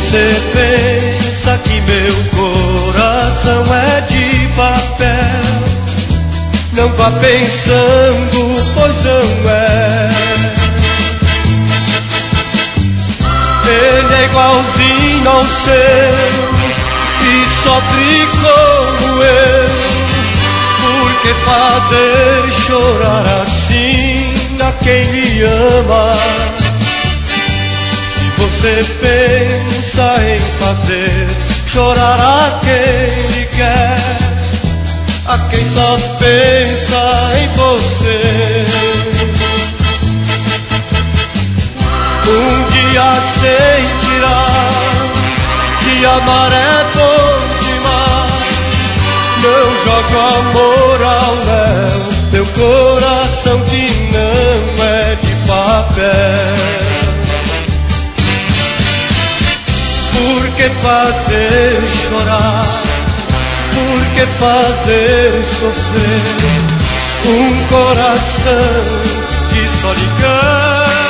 você pensa que meu coração é de papel, não vá pensando, pois não é. Ele é igualzinho ao seu e sofre como eu. Por que fazer chorar assim a quem me ama? Se você pensa em fazer chorar a quem lhe quer, a quem só pensa em você. Um dia sentirá que amar é bom demais. Não joga amor ao léu, teu coração que não é de papel. Por que fazer chorar? Por que fazer sofrer um coração que só lhe quer?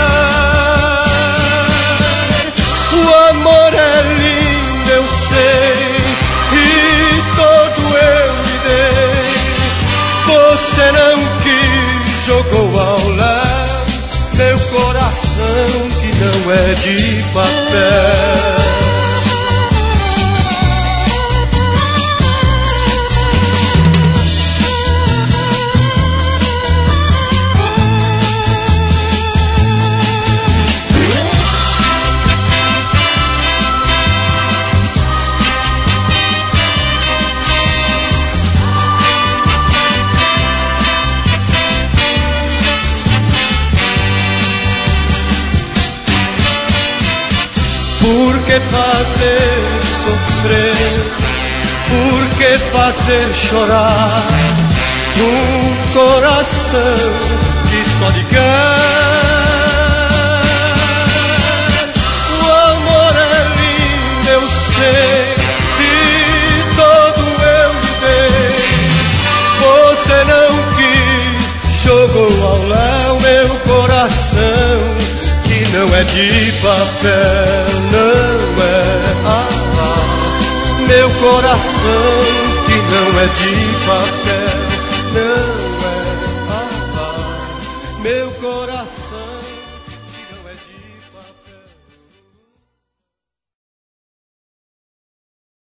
O amor é lindo, eu sei, e todo eu lhe dei. Você não quis, jogou ao léu meu coração que não é de papel. Por que fazer sofrer? Por que fazer chorar um coração que só lhe quer? O amor é lindo, eu sei, e todo eu lhe dei. Você não quis, jogou ao léu meu coração que não é de papel, não é. Meu coração que não é de papel.